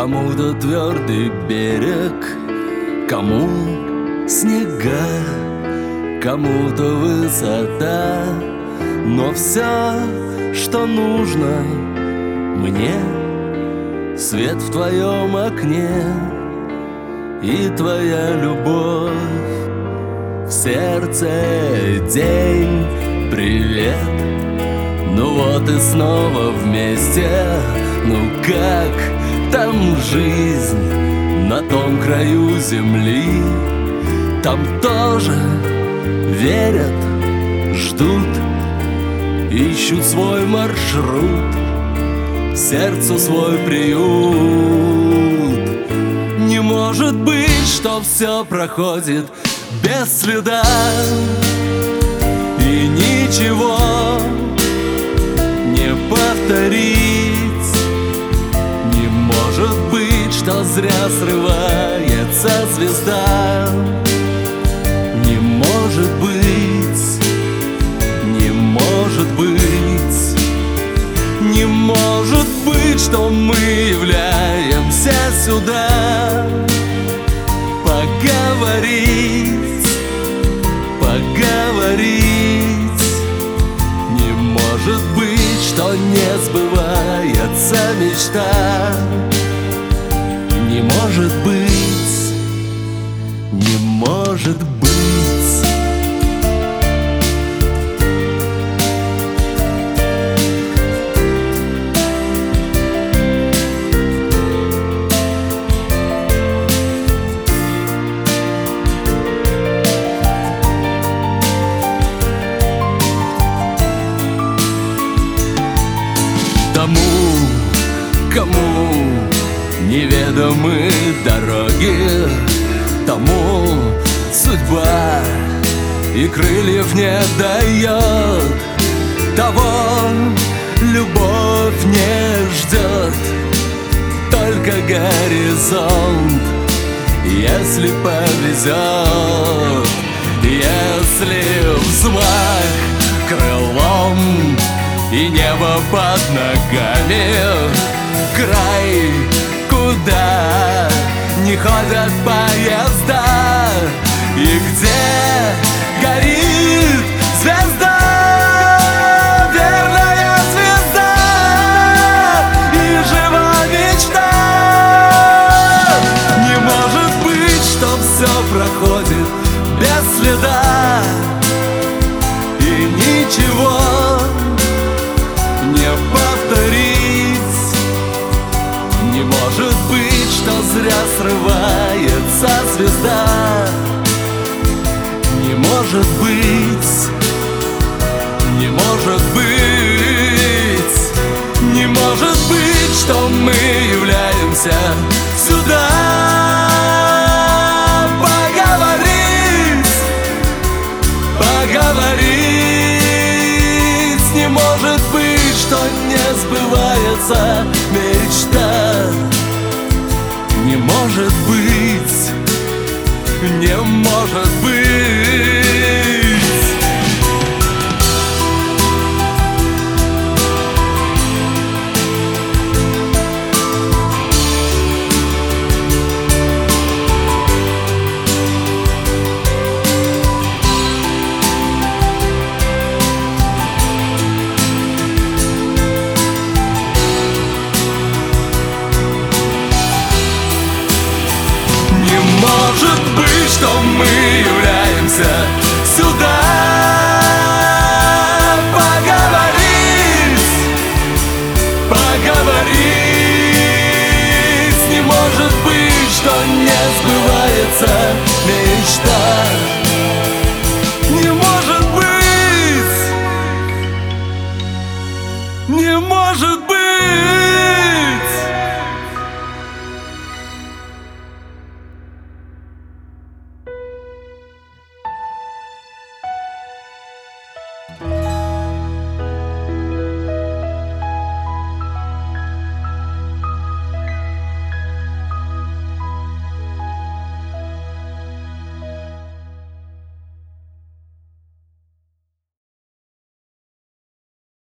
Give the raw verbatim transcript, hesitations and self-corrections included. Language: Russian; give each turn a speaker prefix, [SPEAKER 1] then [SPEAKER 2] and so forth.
[SPEAKER 1] Кому-то твердый берег, кому снега, кому-то высота. Но все, что нужно мне, свет в твоем окне и твоя любовь в сердце. День, привет, ну вот и снова вместе. Ну как там жизнь на том краю земли? Там тоже верят, ждут, ищут свой маршрут, сердцу свой приют. Не может быть, что все проходит без следа, и ничего не повторить. Не может быть, что зря срывается звезда. Не может быть, не может быть, не может быть, что мы являемся сюда поговорить, поговорить. Не может быть, что не сбывается мечта. Не может быть, не может быть. Тому, кому неведомы дороги, тому судьба и крыльев не дает, того любовь не ждет, только горизонт, если повезет. Если взмах крылом и небо под ногами, край, куда не ходят поезда, и где горит звезда, верная звезда, и жива мечта. Не может быть, что все проходит без следа, и ничего не повторить. Не может быть, что зря срывается звезда. Не может быть, не может быть, не может быть, что мы являемся сюда поговорить, поговорить. Не может быть, что не сбывается мечта. Не может быть, не может быть. Что мы являемся сюда поговорить, поговорить. Не может быть, что не сбывается мечта.